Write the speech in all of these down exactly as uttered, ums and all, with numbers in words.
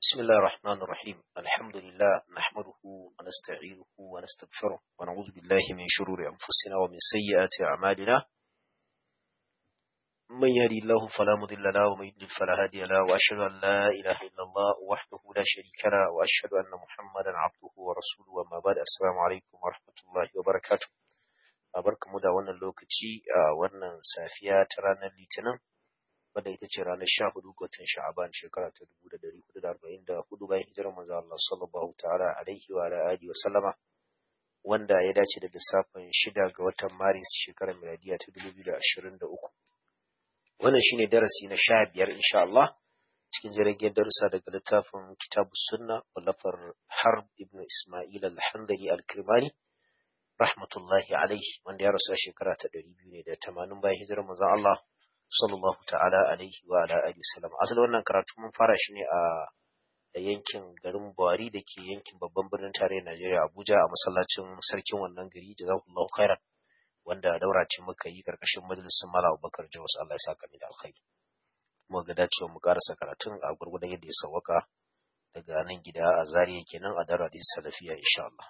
بسم الله الرحمن الرحيم الحمد لله نحمده ونستعينه ونستغفره ونعوذ بالله من شرور أنفسنا ومن سيئات أعمالنا من يهدي الله فلا مضل له ومن يضلل فلا هادي له وأشهد أن لا إله إلا الله وحده لا شريك له وأشهد أن محمدا عبده ورسوله وما بعد السلام عليكم ورحمة الله وبركاته barkamu da wannan lokaci a wannan safiya ta ranar Litinin wadda ita ce ranar sha hudu ga watan Sha'aban shekara ta dubu da ɗari hudu da arba'in da hudu bayan hijirar manzo Allah sallallahu ta'ala alaihi wa alihi wa sallama wanda ya dace da lissafin shida ga watan Maris shekarar miladiya ta dubu biyu da ashirin da uku. Wannan shine darasi na sha biyar insha Allah cikin jirgin darussa daga littafin Kitabus Sunna wallafar Harb ibn Isma'il al-Handali al-Kirmani rahmatullahi alaihi wanda ya rasu a shekara ta ɗari biyu ne da tamanin bayan hijirar manzo Allah sallallahu ta'ala alaihi wa ala alihi wasallam. Asali wannan karatu mun fara shi ne a yankin garin Buhari da ke yankin babban birnin tarayyar Najeriya Abuja a masallacin sarkin wannan gari jazakumullahu khairan wanda daura ce muka yi karkashin majalisin Malam Abubakar Jawas Allah ya saka mu da alkhairi. Mu ga dacewa mu karasa karatun a gurgurdan yadda ya sauka daga nan gida a Zaria kenan a Darul Hadith Salafiya insha Allah.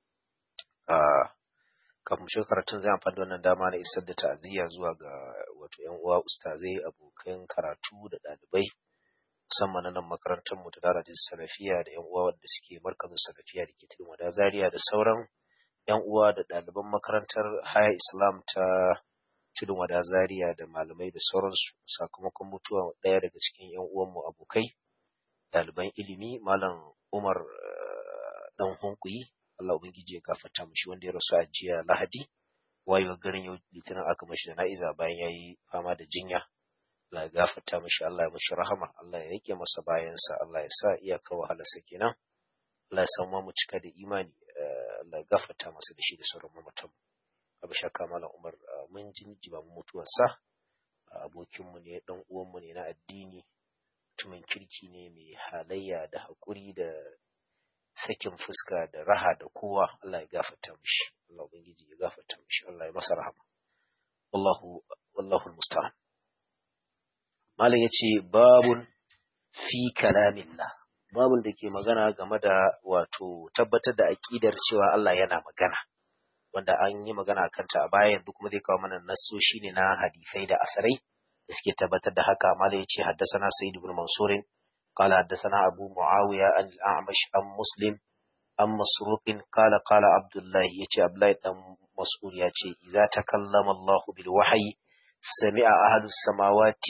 Ah kafin mu shiga karatun zai amfani da wannan dama na isar da ta'aziyya zuwa ga wato ƴan uwa ustazai abokan karatu da ɗalibai musamman na nan makarantar mu ta Darul Salafiya da ƴan uwa wanda suke markazin Salafiya da ke Tudun Wada Zaria da sauran ƴan uwa da ɗaliban makarantar Haya Islam ta Tudun Wada Zaria da malamai da sauransu sakamakon mutuwa ɗaya daga cikin ƴan uwan mu abokai ɗaliban ilimi Malam Umar dan Hunkuyi Allah ubangiji ya gafarta mishi wanda ya rasu a jiya Lahadi wayo garin yau Litinin aka mishi da na'iza bayan yayi fama da jinya Allah ya gafarta mishi Allah ya mishi rahama Allah ya rike masa bayansa Allah ya sa iyaka wahalarsa kenan Allah ya san mu cika da imani Allah ya gafarta masa da shi da sauran mamatan abu shakka Malam Umar mun jinji ba mu mutuwarsa abokin mu ne dan uwan mu ne na addini mutumin kirki ne mai halayya da hakuri da sakin fuska da raha da kowa Allah ya gafarta mishi Allah ubangiji ya gafarta mishi Allah ya masa rahama wallahu wallahu almusta'an. Malam yace babun fi kalamillah babun da ke magana game da wato tabbatar da aqidar cewa Allah yana magana wanda an yi magana akan ta a baya yanzu kuma zai kawo mana nassoshi ne na hadisai da asarai da suke tabbatar da haka. Malam yace haddathana Sayyid ibn Mansur قال حدثنا أبو معاوية عن الأعمش عن مسلم عن مسروق قال قال عبد الله يتي عبد الله بن مسعود يتي إذا تكلم الله بالوحي سمع أهل السماوات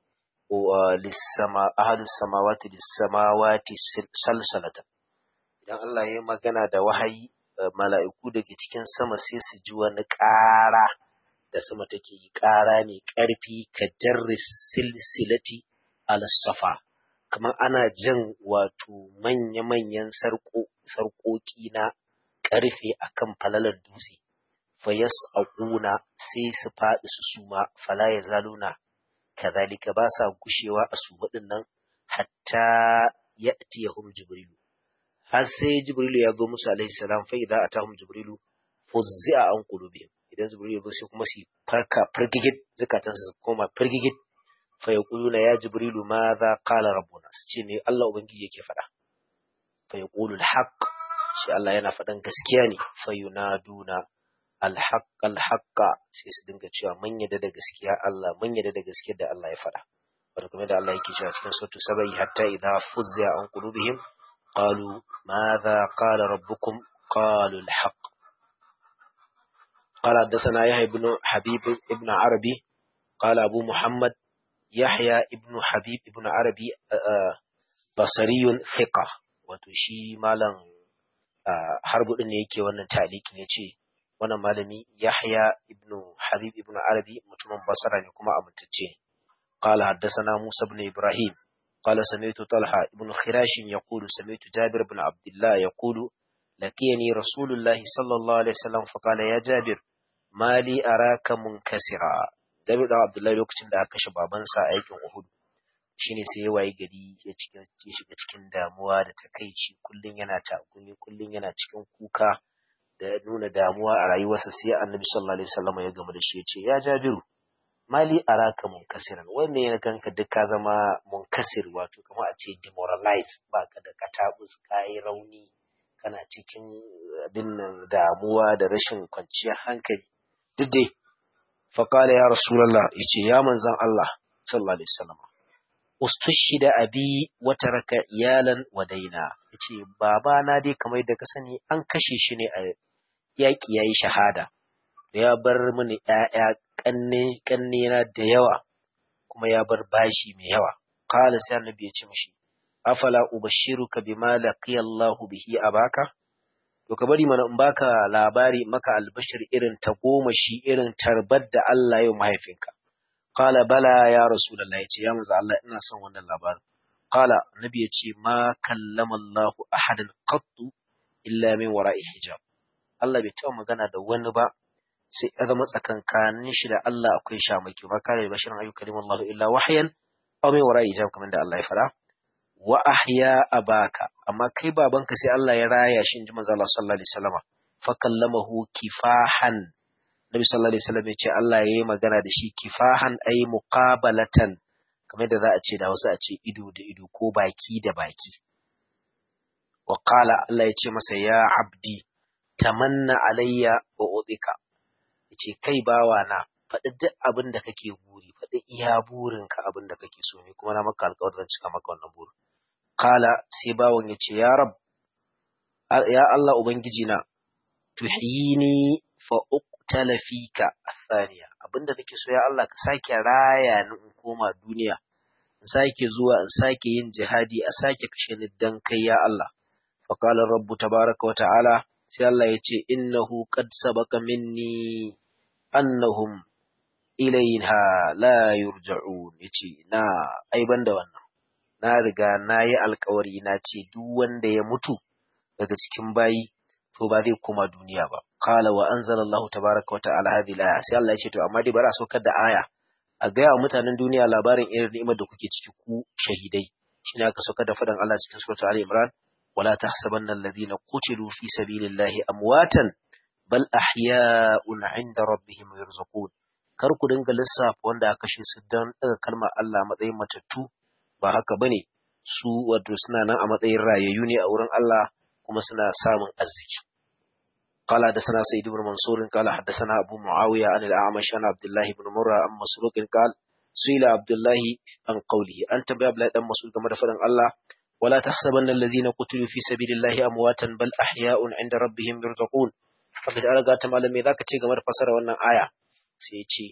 وللسماء أهل السماوات للسماوات سلسلة idan Allah ya magana da wahayi mala'iku daga cikin sama sai su ji wani ƙara da sama take yi ƙara mai ƙarfi ka jarri silsilati al-safa kamar ana jan wato manya-manyan sarƙoƙi na ƙarfe akan falalar dutse fayas aquna sai su faɗi su suma fala ya zaluna kazalika ba sa gushewa a su nan hatta ya'tiyahum jibrilu har sai jibrilu ya zo musu alaihi salam fa idza atahum jibrilu fuzzi'a an qulubihim idan jibrilu ya zo sai kuma su farka firgigit zakatansu su koma firgigit فيقولون يا جبريل ماذا قال ربنا سيني الله ubangiji yake fada فيقول الحق shi Allah yana fadan gaskiya ne fayunaduna alhaq alhaq sai su dinga cewa mun yadda da gaskiya Allah mun yadda da gaskiyar da Allah ya fada wato kuma da Allah yake cewa cikin suratu sabai hatta idha fuzza an qulubihim qalu madha qala rabbukum qalu alhaq قال حدثنا يحيى بن حبيب ابن عربي قال ابو محمد Yahya ibn Habib ibn Arabi basariyun thiqa wato shi malam harbu din ne yake wannan ta'liqin yace wannan malami Yahya ibn Habib ibn Arabi mutumin Basra ne kuma amintacce ne qala haddathana Musa ibn Ibrahim qala sami'tu Talha ibn Khirash yaqulu sami'tu Jabir ibn Abdullah yaqulu laqiyani Rasulullah sallallahu alaihi wasallam fa qala ya Jabir mali araka munkasira Jabir da Abdullahi lokacin da aka kashe babansa a yakin Uhud shine sai ya waye gari ya cikin ya shiga cikin damuwa da takeici kullun yana takuni kullun yana cikin kuka da nuna damuwa a rayuwarsa sai Annabi sallallahu alaihi wasallam ya gama da shi yace ya Jabiru mali araka munkasiran wanne yana kanka duk ka zama munkasir wato kamar a ce demoralized baka da katabus kai rauni kana cikin abin nan damuwa da rashin kwanciyar hankali duk dai fa qala ya rasulullah yace ya manzon Allah sallallahu alaihi wasallam ustushhida abi wa taraka iyalan wa daina yace baba na dai kamar da ka sani an kashe shi ne a yaki yayi shahada ya bar mini ƴaƴa kanne kanne na da yawa kuma ya bar bashi mai yawa qala sai annabi ya ce mishi afala ubashiruka bima laqiya Allah bihi abaka to ka bari mana in baka labari maka albashir irin ta goma shi irin tarbar da Allah ya mahaifinka qala bala ya rasulullah yace ya manzo Allah ina son wannan labarin qala annabi yace ma kallama Allah ahadan qattu illa min wara'i hijab Allah bai taɓa magana da wani ba sai ya zama tsakankanin shi da Allah akwai shamaki ba kare bashirin ayu kalimallahu illa wahyan aw min wara'i hijab kamar da Allah ya fara wa ahya abaka amma kai babanka sai Allah ya raya shi inji manzo Allah sallallahu alaihi wasallam fa kallamahu kifahan Nabi sallallahu alaihi wasallam ya ce Allah yayi magana da shi kifahan ay muqabalatan kamar da za a ce da wasu a ce ido da ido ko baki da baki wa qala Allah ya ce masa ya abdi tamanna alayya wa udika yace kai bawa na faɗi duk abin da kake buri faɗi iya burinka abin da kake so ne kuma na maka alƙawarin zan cika maka wannan burin kala sai bawon yace ya rab ya Allah ubangiji na tuhini fa uqtala fika athaniya abinda nake so ya Allah ka sake raya ni in koma duniya in sake zuwa in sake yin jihadi a sake kashe ni dan kai ya Allah fa qala rabbu tabaaraka wa ta'ala sai Allah yace innahu qad sabaqa minni annahum ilayha la yurja'un yace na ai banda wannan na riga nayi alƙawari na ce duk wanda ya mutu daga cikin bayi to ba zai koma duniya ba qala wa anzalallahu tabaaraka wa ta'ala hadhihi al-aya sai Allah yace to amma dai bari a saukar da aya a ga ya mutanen duniya labarin irin ni'imar da kuke ciki ku shahidai shine aka saukar da fadan Allah cikin suratul Ali Imran wala tahsabanna alladhina qutilu fi sabilillahi amwatan bal ahya'un 'inda rabbihim yurzaqun kar ku dinga lissafa wanda aka kashe su dan daga kalmar Allah matsayin matattu ba haka bane su wato suna nan a matsayin rayayyu ne a wurin Allah kuma suna samun arziki qala da sana sayyid ibn mansur qala hadathana abu muawiya an al-a'mash an abdullah ibn murra an masruq qala suila abdullah an qawlihi anta bi abla dan mas'ud game da fadan Allah wala tahsabanna alladhina qutilu fi sabilillahi amwatan bal ahya'un 'inda rabbihim yurzaqun kaga alaga ta malami zaka ce game da fasara wannan aya sai ya ce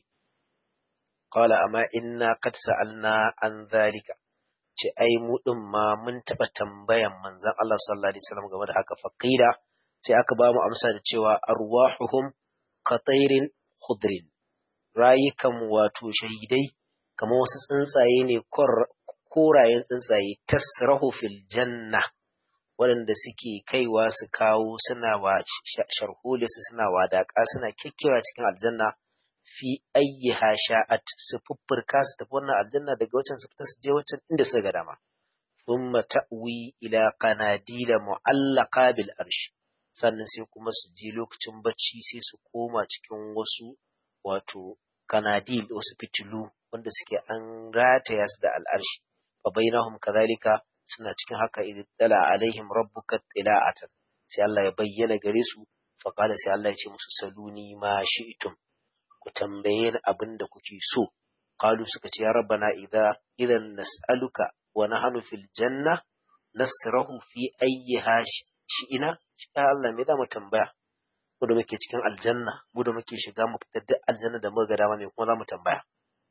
qala amma inna qad sa'alna an dhalika ce ai mu din ma mun taba tambayan manzon Allah sallallahu alaihi wasallam game da haka faqila sai aka ba mu amsa da cewa arwahuhum qatairin khudrin rayukan wato shahidai kamar wasu tsuntsaye ne korayen tsuntsaye tasrahu fil janna waɗanda suke kaiwa su kawo suna wa sharhole su suna wadaƙa suna kikkiwa cikin aljanna fi ayyiha sha'at su fuffurka su tafi wannan aljanna daga wancan su fita su je wancan inda suka ga dama thumma ta'wi ila qanadila mu'allaqa bil arsh sannan sai kuma su je lokacin bacci sai su koma cikin wasu wato kanadil wasu fitilu wanda suke an rataya su da al'arshi fa bainahum kadhalika suna cikin haka idan tala alaihim rabbuka tila'atan sai Allah ya bayyana gare su fa qala sai Allah ya ce musu saluni ma shi'tum ku tambaye ni abin da kuke so qalu suka ce ya rabbana idza idan nas'aluka wa nahnu fil janna nasrahu fi ayyiha shi'ina ya Allah me za mu tambaya mu da muke cikin aljanna mu da muke shiga mu fitar da aljanna da muka ga dama me kuma za mu tambaya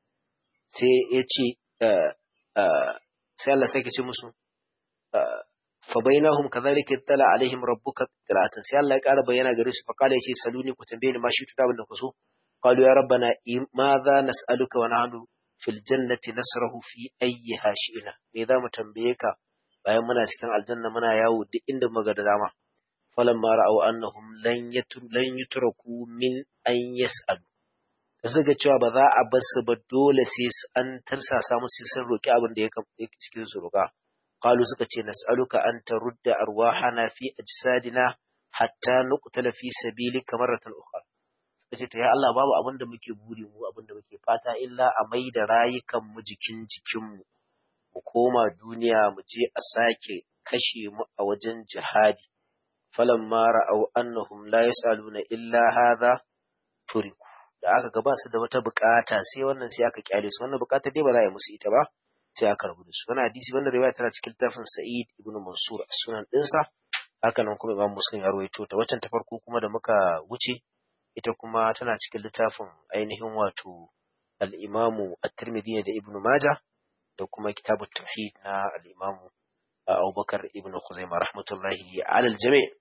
sai ya ce sai Allah sai ke ce musu fa bainahum kadhalika tala alaihim rabbuka tilatan sai Allah ya ƙara bayyana gare su fa kala yace saluni ku tambaye ni ma shi tuda abinda ku so qalu ya rabbana madha nas'aluka wa nahnu fil jannati nasrahu fi ayyiha shi'na me za mu tambaye ka bayan muna cikin aljanna muna yawo duk inda muka ga dama falamma ra'aw annahum lan yatum lan yutraku min an yas'alu da suka cewa ba za a bar su ba dole sai an tarsasa musu sun roki abin da yake cikin su roka qalu suka ce nas'aluka an tarudda arwahana fi ajsadina hatta nuqtala fi sabilika marratan ukhra kace to ya Allah babu abin da muke buri mu abin da muke fata illa a mai da rayukan mu jikin jikin mu mu koma duniya mu je a sake kashe mu a wajen jihadi falamma ra'aw annahum la yasaluna illa hadha turiku da aka ga ba su da wata bukata sai wannan sai aka kyale su wannan bukata dai ba za a yi musu ita ba sai aka rubuta su wannan hadisi wannan riwaya tana cikin tafin Sa'id ibn Mansur as-Sunan dinsa haka nan kuma Imam Muslim ya rawaito ta waccan ta farko kuma da muka wuce ita kuma tana cikin littafin ainihin wato al-Imam at-Tirmidhi da Ibn Majah da kuma kitabut tauhid na al-Imam Abubakar ibn Khuzaimah rahmatullahi ala al-jami'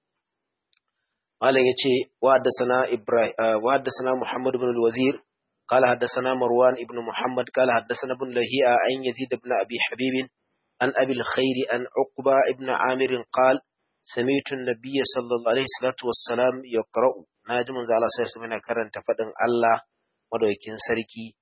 malam yace wa haddathana Ibrahim wa haddathana Muhammad ibn al-Wazir qala haddathana Marwan ibn Muhammad qala haddathana ibn Lahi'a an Yazid ibn Abi Habib an Abi al-Khair an Uqba ibn Amir qala sami'tu an-nabiy sallallahu alaihi salatu wassalam yaqra'u naji manzo Allah sai yana karanta fadin Allah madaukakin sarki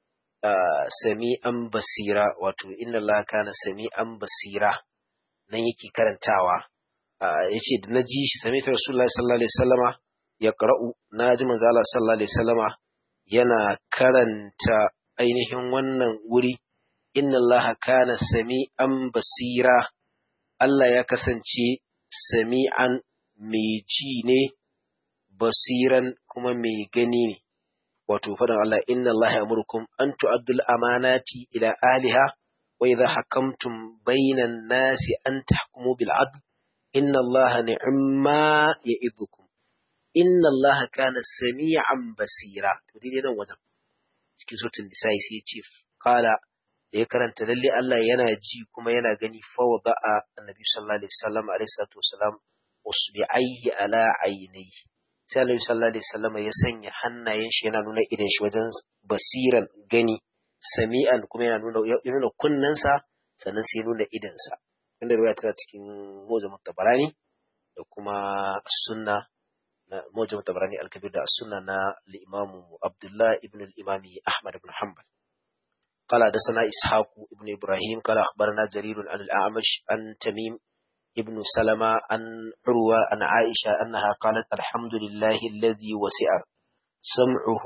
sami'an basira wato inna Allah kana sami'an basira nan yake karantawa yace da naji shi sami ta Rasulullahi sallallahu alaihi wasallama ya qara'u naji manzo Allah sallallahu alaihi wasallama yana karanta ainihin wannan wuri inna Allah kana sami'an basira Allah ya kasance sami'an mai ji ne basiran kuma mai gani ne wato fadan Allah inna Allah ya'murukum an tu'addul amanati ila ahliha wa idha hakamtum bainan nasi an tahkumu bil 'adl inna Allah ni'ma ya'idukum inna Allah kana sami'an basira to dai nan wajen cikin suratul nisa sai ya ce qala ya karanta lalle Allah yana ji kuma yana gani fa wada'a annabi sallallahu alaihi wasallam alaihi salatu wasalam usbi'aihi ala aynayhi sai annabi sallallahu alaihi wasallam ya sanya hannayen shi yana nuna idan shi wajen basiran gani sami'an kuma yana nuna ya nuna kunnensa sannan sai nuna idansa inda riwaya tana cikin Mujam at-Tabarani da kuma sunna na Mujam at-Tabarani al-Kabir da sunna na al-Imam Abdullah ibn al-Imami Ahmad ibn Hanbal قال حدثنا إسحاق ابن إبراهيم قال أخبرنا جرير عن الأعمش عن تميم ابن سلمة عن عروة عن عائشة أنها قالت الحمد لله الذي وسع سمعه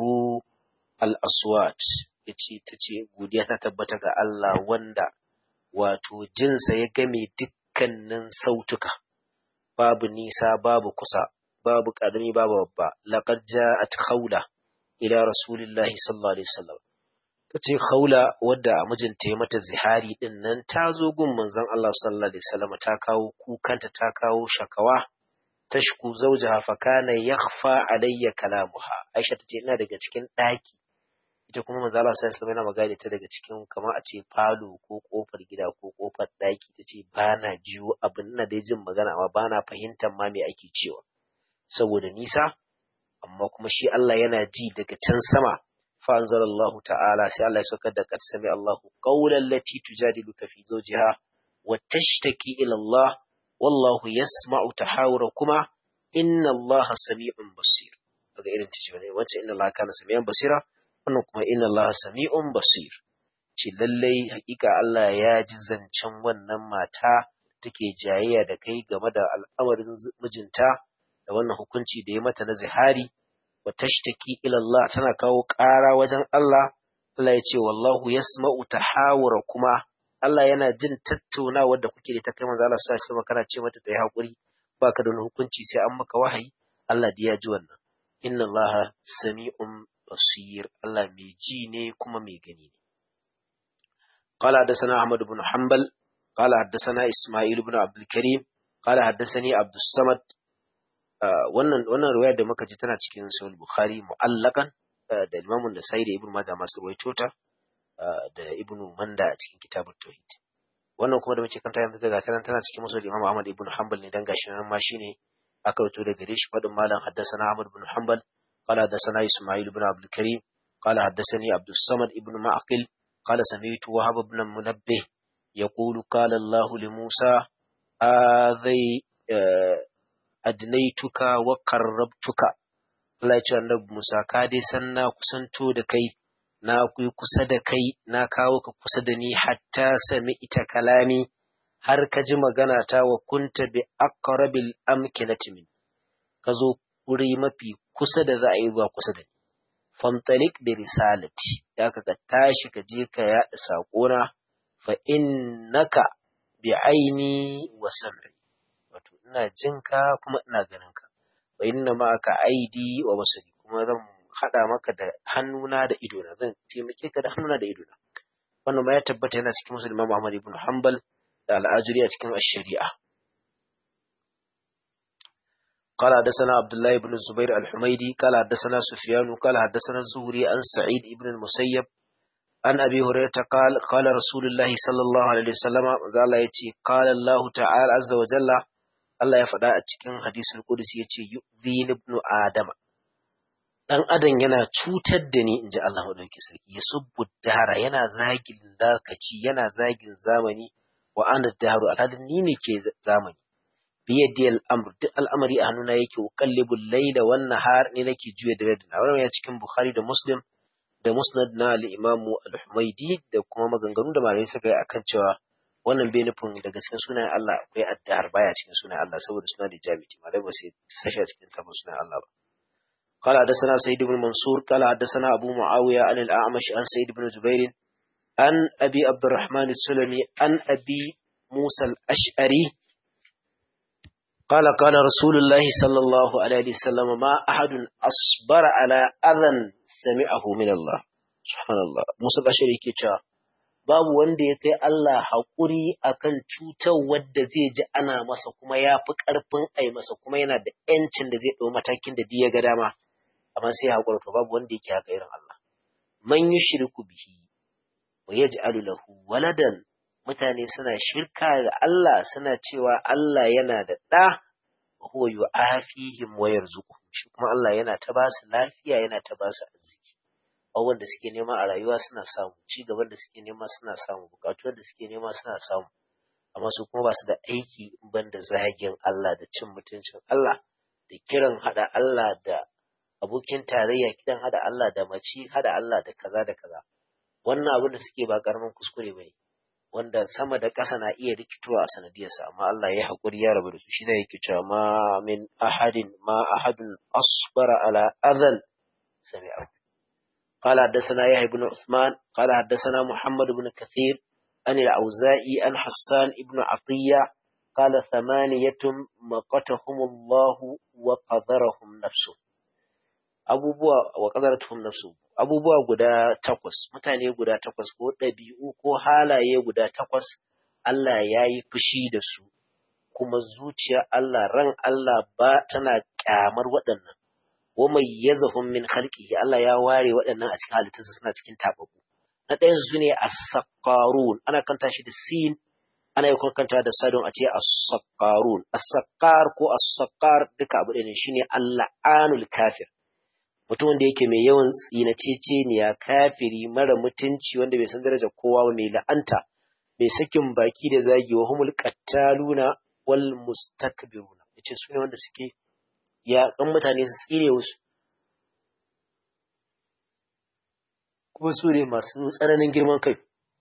الأصوات yace tace godiya ta tabbata ga Allah wanda wato jinsa ya game dukkanin sautuka babu nisa babu kusa babu kadami babu babba laqad ja'at khawla ila rasulillahi sallallahu alaihi wasallam tace khawla wadda mijinta ya mata zihari din nan ta zo gun manzon Allah sallallahu alaihi wasallam ta kawo kukanta ta kawo shakawa tashku zawjaha fa kana yakhfa alayya kalamuha Aisha tace ina daga cikin daki ita kuma manzo Allah sallallahu alaihi wasallam yana magana ta daga cikin kamar a ce falo ko kofar gida ko kofar daki tace ba na jiwo abin na dai jin magana amma ba na fahimtar ma me ake cewa saboda nisa amma kuma shi Allah yana ji daga can sama fa anzalallahu ta'ala sai Allah ya saukar da kad sami Allahu qawlan lati tujadiluka fi zawjiha wa tashtaki ila Allah wallahu yasma'u tahawurakuma inna Allah sami'un basir daga irin tace ne wacce inna Allah kana sami'an basira wannan kuma inna Allah sami'un basir ce lallai hakika Allah ya ji zancen wannan mata take jayayya da kai game da al'amarin mijinta da wannan hukunci da ya mata na zihari wa tashtaki ila Allah tana kawo ƙara wajen Allah Allah ya ce wallahu yasma'u tahawura kuma Allah yana jin tattaunawar da kuke da ta kai manzo Allah sallallahu alaihi wasallam kana ce mata ta yi hakuri baka da hukunci sai an maka wahayi Allah da ya ji wannan inna Allah sami'un basir Allah mai ji ne kuma mai gani ne قال حدثنا أحمد بن حنبل قال حدثنا إسماعيل بن عبد الكريم قال حدثني عبد الصمد wannan wannan riwaya da muka ji tana cikin Sahih Bukhari mu'allakan da Imam An-Nasa'i da Ibn Majah masu ruwaito ta da Ibn Manda a cikin Kitabut Tauhid wannan kuma da muke kanta yanzu daga tana tana cikin Musnad Imam Ahmad ibn Hanbal ne dan gashi nan ma shine aka rubuto daga gare shi fadin malam haddathana Ahmad ibn Hanbal قال حدثنا إسماعيل بن عبد الكريم قال حدثني عبد الصمد ابن معقل قال سمعت وهب بن منبه يقول قال الله لموسى آذي أدنيتك وقربتك Allah ya ce annabi Musa ka dai san na kusanto da kai na kuyi kusa da kai na kawo ka kusa da ni hatta sami ita kalami har ka ji magana ta wa kunta bi aqrabil amkinati min ka zo wuri mafi kusa da za a yi zuwa kusa da ni famtalik bi risalati ya ka tashi ka je ka yaɗa saƙona fa innaka bi aini wa sam'i wato ina jinka kuma ina ganinka wa inna ma'aka aidi wa basari kuma zan hada maka da hannuna da idona zan taimake ka da hannuna da idona wannan ma ya tabbata yana cikin Muslim Imam Ahmad ibn Hanbal da al-Ajuri a cikin ash-Shari'a قال حدثنا عبد الله بن الزبير الحميدي قال حدثنا سفيان قال حدثنا الزهري عن سعيد بن المسيب عن أبي هريرة قال قال رسول الله صلى الله عليه وسلم قال يتي قال الله تعالى عز وجل الله يفدا a cikin hadisul qudsi yace yu'dhin ibn adam dan adam yana cutar da ni inji Allah madauki sarki yasubbu dahara yana zagin lokaci yana zagin zamani wa ana daharu alhalin ni ne ke zamani biyadi al'amr duk al'amari a hannuna yake uqallibul layla wan nahar ne nake juya da yadda wannan ya cikin Bukhari da Muslim da Musnad na al-Imam al-Humaydi da kuma maganganu da malamai suka yi akan cewa wannan bai nufin daga cikin sunayen Allah akwai addahar baya cikin sunayen Allah saboda suna da jami'i malai ba sai sashi a cikin tabbas sunayen Allah ba قال حدثنا سيد بن منصور قال حدثنا أبو معاوية عن الأعمش عن سيد بن جبير عن أبي عبد الرحمن السلمي عن أبي موسى الأشعري قال قال رسول الله صلى الله عليه وسلم ما أحد أصبر على أذى سمعه من الله سبحان الله موسى الأشعري كيتا babu wanda ya kai Allah haƙuri akan cutar wadda zai ji ana masa kuma ya fi ƙarfin ai masa kuma yana da ‘yancin da zai ɗau matakin da ya ga dama amma sai haƙura to babu wanda yake haka irin Allah man yushriku bihi wa yaj'alu lahu waladan mutane suna shirka da Allah suna cewa Allah yana da ɗa wa huwa yu'afihim wa yarzuquhum shi kuma Allah yana ta ba su lafiya yana ta ba su arziki abubuwan da suke nema a rayuwa suna samu ci gaban da suke nema suna samu bukatuwar da suke nema suna samu amma su kuma ba su da aiki in ban da zagin Allah da cin mutuncin Allah da kiran hada Allah da abokin tarayya kiran hada Allah da mace hada Allah da kaza da kaza wannan abin da suke ba karamin kuskure bane wanda sama da ƙasa na iya rikitowa a sanadiyarsa amma Allah ya haƙuri ya rabu da su shi ne yake cewa ma min ahadin ma ahadun asbara ala adhan sami'a قال حدثنا يحيى بن عثمان قال حدثنا محمد بن كثير عن الأوزاعي عن حسان بن عطية قال ثمانية مقتهم الله وقدرهم نفسه أبو بوا وقدرتهم نفسه أبو بوا قدا تقص متاني قدا تقص ko ɗabi'u ko halaye guda takwas Allah ya yi fushi da su kuma zuciya Allah ran Allah ba tana kyamar waɗannan wa mayyazahum min khalqihi Allah ya ware waɗannan a cikin halittunsa suna cikin tababu na ɗayan su ne as-saqqarun ana kanta shi da sin ana yi kanta da sadon a ce as-saqqarun as-saqqar ko as-saqqar duka abu ɗaya ne shine al-la'anul kafir mutum wanda yake mai yawan tsinaceceniya kafiri mara mutunci wanda bai san darajar kowa ba mai la'anta mai sakin baki da zagi wa humul qattaluna wal mustakbiruna yace su ne wanda suke ya kan mutane su tsire wasu kuma su ne masu tsananin girman kai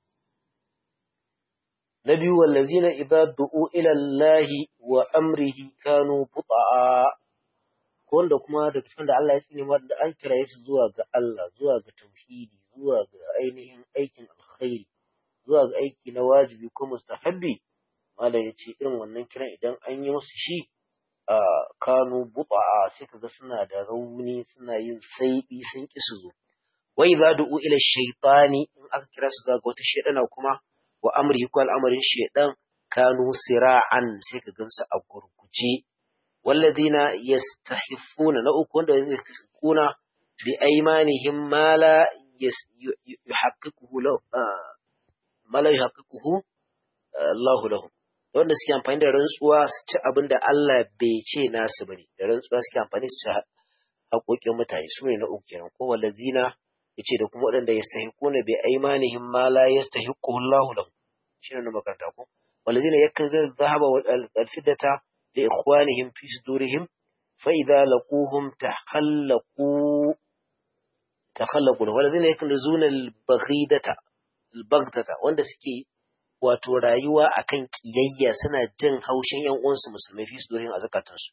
na biyu wallazina idza du'u ila Allahi wa amrihi kanu buta'a wanda kuma da tufan da Allah ya tsine da an kira su zuwa ga Allah zuwa ga tauhidi zuwa ga ainihin aikin alkhairi zuwa ga aiki na wajibi ko mustahabbi mala yace irin wannan kiran idan an yi musu shi a kanu buta'a sai kaga suna da rauni suna yin saibi sun ki su zo wa idza du'u ila shaytani in aka kira su ga wata shedana kuma wa amri ko al'amarin shedan kanu sira'an sai ka gansu a gurguje walladina yastahifuna na uku wanda yastahifuna bi aymanihim ma la yuhaqqiquhu law ma la yuhaqqiquhu Allahu lahum wanda suke amfani da rantsuwa su ci abin da Allah bai ce nasu bane da rantsuwa suke amfani su ci haƙoƙin mutane su ne na uku kenan ko walladina yace da kuma waɗanda yastahiquna bi aymanihim ma la yastahiqu Allahu lahum shine na makaranta ko walladina yakzuru dhahaba wal fiddata li ikhwanihim fi sudurihim fa idza laquhum takhallaqu takhallaqu walladina yakzuna al baghidata al baghdata wanda suke wato rayuwa akan kiyayya suna jin haushin ƴan uwansu musulmai fi sudurihim a zakatansu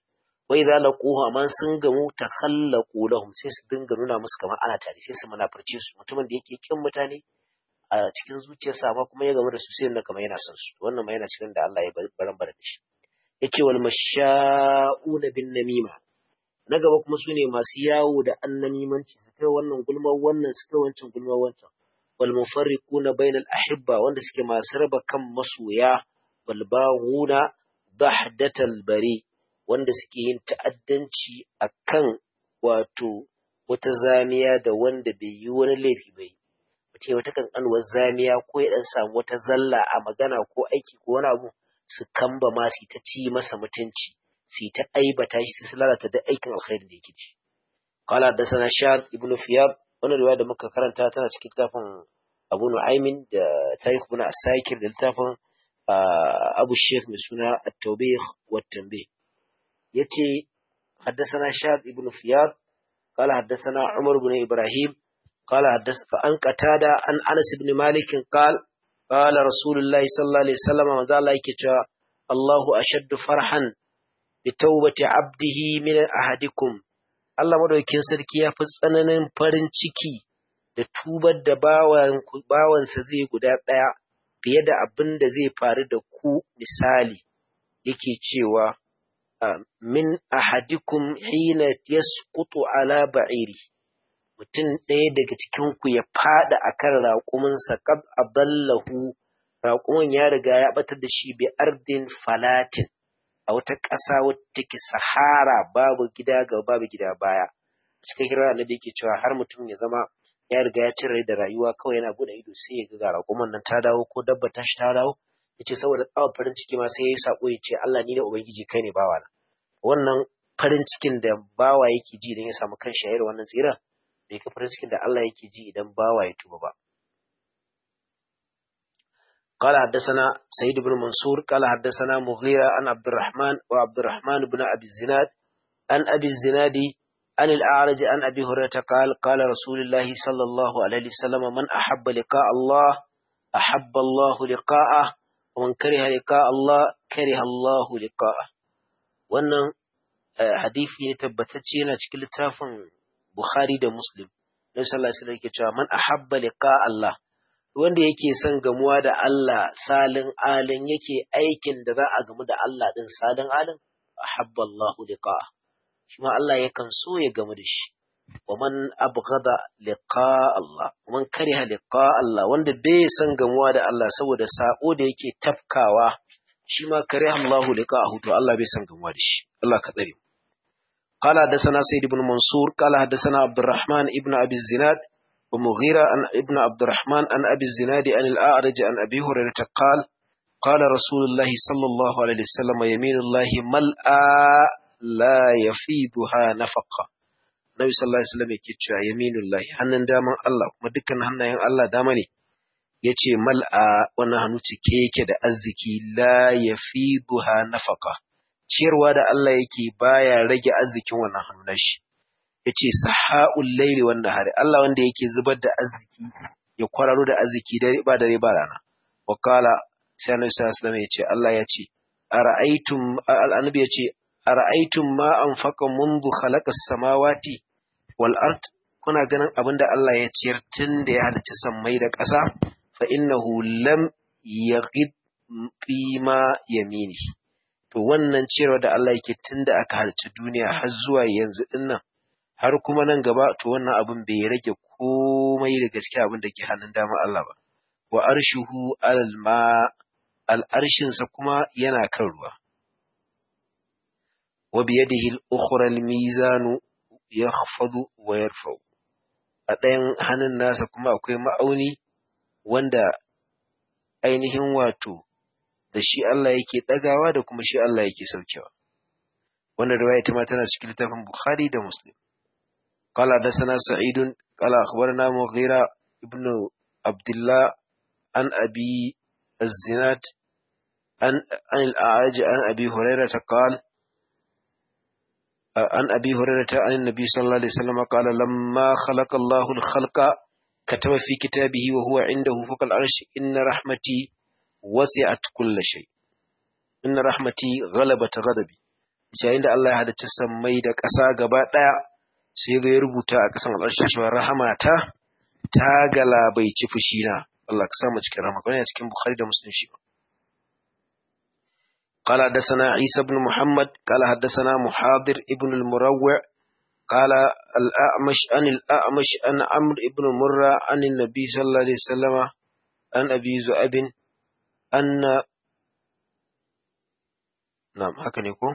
wa idza laquhu man sun gamu takhallaqu lahum sai su dinga nuna musu kamar ana tare sai su munafurce su mutumin da yake kin mutane a cikin zuciyarsa amma kuma ya gamu da su sai nan kamar yana son su wannan ma yana cikin da Allah ya baran bara da shi yace wal masha'una bin namima na gaba kuma sune masu yawo da annamimanci su kai wannan gulmar wannan su kai wancan gulmar wancan wal mufarriquna bainal ahibba wanda suke masu raba kan masoya wal baghuna dahdatal bari wanda suke yin ta'addanci akan wato wata zamiya da wanda bai yi wani laifi bai mutum wata kan anwar zamiya ko ya dan samu wata zalla a magana ko aiki ko wani abu su kamba ma su ta ci masa mutunci su ta aibata shi su lalata da aikin alkhairi da yake ci qala hadathana shad ibn fiyab wannan riwaya da muka karanta tana cikin littafin Abu Nu'aymin da Tarikh ibn Asakir da littafin Abu Sheikh mai suna At-Tawbih wa At-Tanbih yace hadathana shad ibn fiyab qala hadathana Umar ibn Ibrahim qala hadathana an qatada an Anas ibn Malik qala qala Rasulullahi sallallahu alaihi wasallam wa Allah yake cewa Allahu ashaddu farhan bi tawbati abdihi min ahadikum Allah madaukakin sarki ya fi tsananin farin ciki da tubar da bawan bawansa zai guda daya fiye da abin da zai faru da ku misali yake cewa min ahadikum hina yasqutu ala ba'iri mutum ɗaya daga cikin ku ya fada akan raƙuminsa qad adallahu raƙumin ya riga ya batar da shi bi ardin falatin a wata ƙasa wata take sahara babu gida ga babu gida baya cikin hira annabi yake cewa har mutum ya zama ya riga ya cire da rayuwa kawai yana bude ido sai ya ga raƙumin nan ta dawo ko dabba ta shi ta dawo yace saboda tsawon farin ciki ma sai ya sako ya ce Allah ni ne ubangiji kai ne bawa na wannan farin cikin da bawa yake ji idan ya samu kanshi a irin wannan tsira bai ka farin cikin da Allah yake ji idan bawa ya tuba ba قال حدثنا سيد بن منصور قال حدثنا مغيرة عن عبد الرحمن وعبد الرحمن بن أبي الزناد عن أبي الزناد عن الأعرج عن أبي هريرة قال قال رسول الله صلى الله عليه وسلم من أحب لقاء الله أحب الله لقاءه ومن كره لقاء الله كره الله لقاءه wannan hadisi ne tabbatacce yana cikin littafin Bukhari da Muslim Nabi sallallahu alaihi wasallam yake cewa man ahabba liqa Allah wanda yake son gamuwa da Allah salin alin yake aikin da za a gamu da Allah din salin alin ahabba Allah liqa shi ma Allah yakan so ya gamu da shi wa man abghada liqa Allah man kariha liqa Allah wanda bai son gamuwa da Allah saboda sako da yake tafkawa shi ma kariha Allah liqa'ahu to Allah bai son gamuwa da shi Allah ka tsare قال حدثنا سيد بن منصور قال حدثنا عبد الرحمن ابن أبي الزناد ومغيرة عن ابن عبد الرحمن عن أبي الزناد عن الأعرج عن أبي هريرة قال قال رسول الله صلى الله عليه وسلم يمين الله ملأى لا يفيدها نفقة النبي صلى الله عليه وسلم يكتشى يمين الله hannun daman Allah kuma dukkan hannayen Allah dama ne yace mal'a wannan hannu cike yake da arziki la yafiduha nafaqa ciyarwa da Allah yake baya rage arzikin wannan hannu nashi yace sahaul layli wan nahari Allah wanda yake zubar da arziki ya kwararo da arziki dare ba dare ba rana wa qala sai annabi sallallahu alaihi wasallam yace Allah yace ara'aytum al-annabi yace ara'aytum ma anfaqa mundu khalaqas samawati wal ard kuna ganin abinda Allah ya ciyar tun da ya halicci sammai da ƙasa fa innahu lam yaghib fi ma yamini to wannan ciyarwa da Allah yake tun da aka halicci duniya har zuwa yanzu dinnan har kuma nan gaba to wannan abin bai rage komai da gaskiya abin da ke hannun dama Allah ba wa arshuhu alal ma al arshinsa kuma yana kan ruwa wa bi yadihi al ukhra al mizanu yakhfadu wa yarfa'u a ɗayan hannun nasa kuma akwai ma'auni wanda ainihin wato da shi Allah yake ɗagawa da kuma shi Allah yake saukewa wannan riwaya ta ma tana cikin littafin Bukhari da Muslim قال حدثنا سعيد قال أخبرنا مغيرة ابن عبد الله عن أبي الزناد عن عن الأعرج عن أبي هريرة قال عن أبي هريرة عن النبي صلى الله عليه وسلم قال لما خلق الله الخلق كتب في كتابه وهو عنده فوق العرش إن رحمتي وسعت كل شيء إن رحمتي غلبت غضبي yayin da Allah ya halicci sammai da ƙasa gaba ɗaya sai zai rubuta a ƙasan al'arshi cewa rahamata ta galabaici fushina. Allah ka samu cikin rahama. Wannan cikin Bukhari da Muslim shi. قال حدثنا عيسى بن محمد قال حدثنا محاضر ابن المروع قال الأعمش عن الأعمش عن عمرو بن مرة عن النبي صلى الله عليه وسلم عن أبي ذؤيب أن نعم هكذا يكون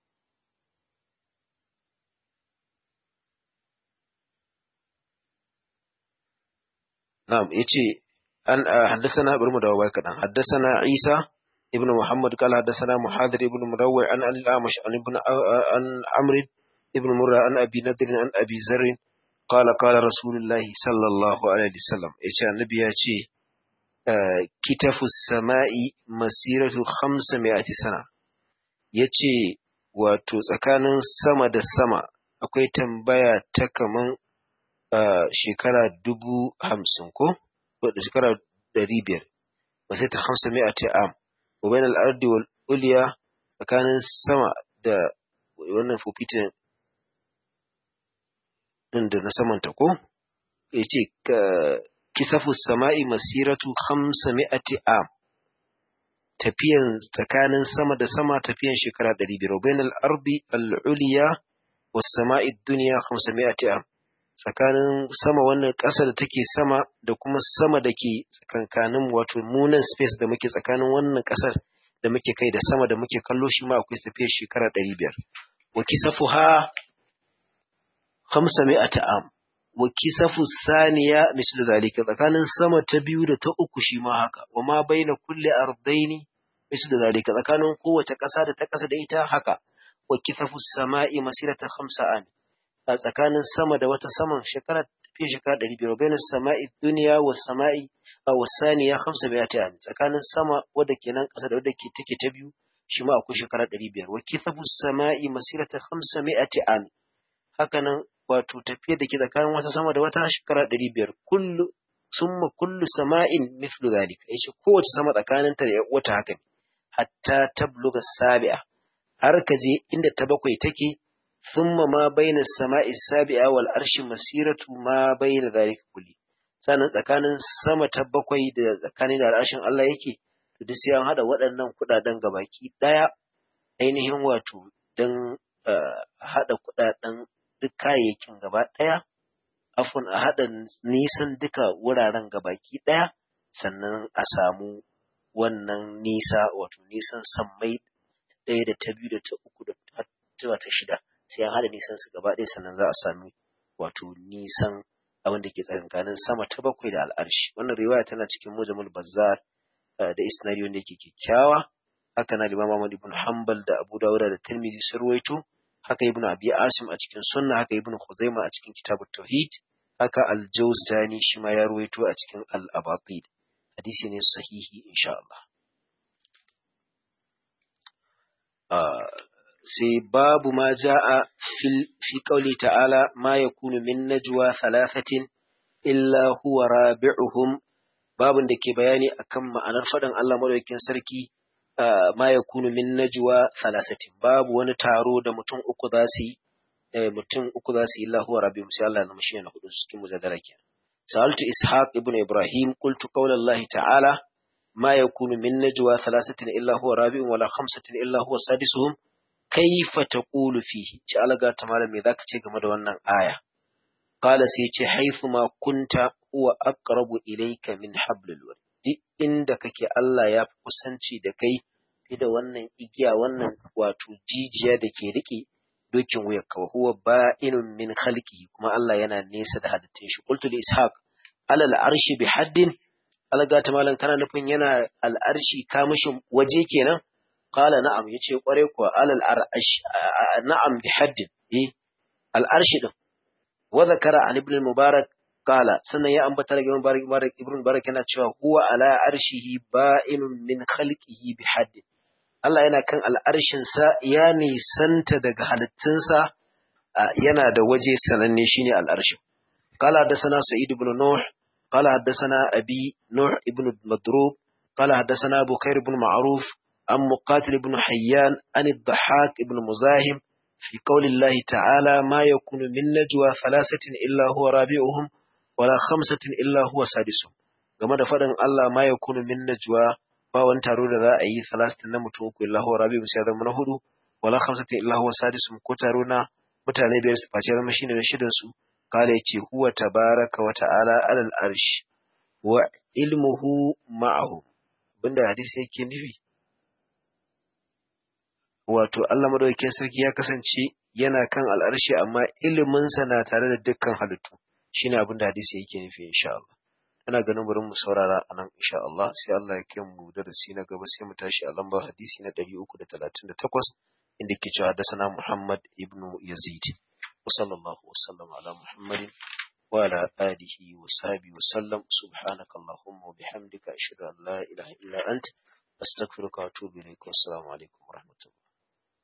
نعم يجي أن حدثنا برمضة وباكنا حدثنا عيسى ابن محمد قال حدثنا محاضر ابن مروع عن الأعمش عن ابن عن عمرو ابن مرة عن أبي نضر عن أبي ذر قال قال رسول الله صلى الله عليه وسلم يجي النبي يجي كتف السماء مسيرة خمسمائة سنة يجي wato tsakanin sama da sama akwai tambaya ta kaman shekara dubu hamsin ko da shekara ɗari biyar ba sai ta hamsa mai a ta'am wa bayan al'ardi wal uliya tsakanin sama da wannan fufitin ɗin da na samanta ko ya ce kisafu sama'i masiratu hamsa mai a ta'am tafiyan tsakanin sama da sama tafiyan shekara ɗari biyar wa bayan al'ardi al'uliya wa sama'i duniya hamsa mai a ta'am tsakanin sama wannan ƙasa da take sama da kuma sama da ke tsakankanin wato munan space da muke tsakanin wannan ƙasar da muke kai da sama da muke kallo shi ma akwai tafiyar shekara ɗari biyar. Wa kisafu ha hamsa mai ata'am wa kisafu saniya mislu zalika tsakanin sama ta biyu da ta uku shi ma haka wa ma baina kulli ardaini mislu zalika tsakanin kowace ƙasa da ta ƙasa da ita haka wa kisafu sama'i masirata khamsa an a tsakanin sama da wata saman shekara tafiya shekara ɗari biyar bayan sama'i duniya wa sama'i a wasaniya hamsa bai ta ami tsakanin sama wadda ke nan ƙasa da wadda ke take ta biyu shi ma akwai shekara ɗari biyar wa kithabu sama'i masirata hamsa mai ta ami haka nan wato tafiya da ke tsakanin wata sama da wata shekara ɗari biyar kullu summa kullu sama'in mithlu zalika yace kowace sama tsakanin ta da wata haka ne hatta tabluga sabi'a har ka je inda ta bakwai take ثم ما بين السماء السابعة والعرش مسيرة ما بين ذلك كله sannan tsakanin sama ta bakwai da tsakanin da al'arshin Allah yake to duk sai an hada waɗannan kudaden gabaki daya ainihin wato dan hada kudaden duk kayayyakin gaba daya afun a hada nisan duka wuraren gabaki daya sannan a samu wannan nisa wato nisan sammai ɗaya da ta biyu da ta uku da ta shida sai an haɗa nisan su gaba ɗaya sannan za a sami wato nisan abin da ke tsakankanin sama ta bakwai da al'arshi. Wannan riwaya tana cikin Mujamul Bazzar da isnadi wanda yake kyakkyawa. Haka na Imam Ahmad ibn Hanbal da Abu Dawud da Tirmidhi sun ruwaito. Haka Ibn Abi Asim a cikin Sunna, haka Ibn Khuzaimah a cikin Kitabut Tauhid, haka Al-Jawzani shi ma ya ruwaito a cikin Al-Abatid. Hadisi ne sahihi insha Allah. sai babu ma ja'a fi qawli ta'ala ma yakunu min najwa thalathatin illa huwa rabi'uhum babun da ke bayani akan ma'anar faɗin Allah madaukakin sarki ma yakunu min najwa thalathatin babu wani taro da mutum uku za su yi mutum uku za su yi illa huwa rabi'uhum sai Allah na mushi na hudu cikin mujadala kenan sa'altu ishaq ibn ibrahim qultu qawla Allah ta'ala ma yakunu min najwa thalathatin illa huwa rabi'uhum wala khamsatin illa huwa sadisuhum kaifa taqulu fihi ci alaga ta malam me zaka ce game da wannan aya qala sai ce haythu ma kunta huwa aqrabu ilayka min hablil warid duk inda kake Allah ya fi kusanci da kai fi da wannan igiya wannan wato jijiya da ke rike dokin wuyar ka huwa ba'inun min khalqihi kuma Allah yana nesa da halittun shi qultu li ishaq ala al-arshi bi haddin alaga ta malam kana nufin yana al-arshi ka mishi waje kenan qala na'am yace kware kuwa alal arsh na'am bi haddin eh al arsh din wa zakara an ibn mubarak qala sannan ya ambata daga mubarak mubarak ibn mubarak yana cewa huwa ala arshihi ba'inun min khalqihi bi haddin Allah yana kan al arshin sa ya nisanta daga halittunsa yana da waje sananne shine al arsh qala hadathana sa'id ibn nuh qala hadathana abi nuh ibn madrub qala hadathana bukair ibn ma'ruf عن مقاتل بن حيان عن الضحاك بن مزاحم في قول الله تعالى ما يكون من نجوى ثلاثة إلا هو رابعهم ولا خمسة إلا هو سادسهم game da faɗin Allah ma yakunu min najwa ba wani taro da za a yi salatin na mutum uku illa huwa rabi'u sai zama na hudu wala khamsatin illa huwa sadisum ko taro na mutane biyar su face zama shine na shidan su kala yace huwa tabaraka wa ta'ala alal arsh wa ilmuhu ma'ahu bunda hadisi yake nufi wato Allah madaukakin sarki ya kasance yana kan al'arshi amma ilimin sa na tare da dukkan halittu shine abin da hadisi yake nufi insha Allah ina ganin bari mu saurara anan insha Allah sai Allah ya kai mu darasi na gaba sai mu tashi a lambar hadisi na ɗari uku da talatin da takwas inda ke cewa haddathana Muhammad ibn Yazid sallallahu wasallam ala Muhammadin wa ala alihi wa sahbihi wa sallam subhanaka allahumma wa bihamdika ashhadu an la ilaha illa anta astaghfiruka wa atubu ilaik wa assalamu alaikum wa rahmatullahi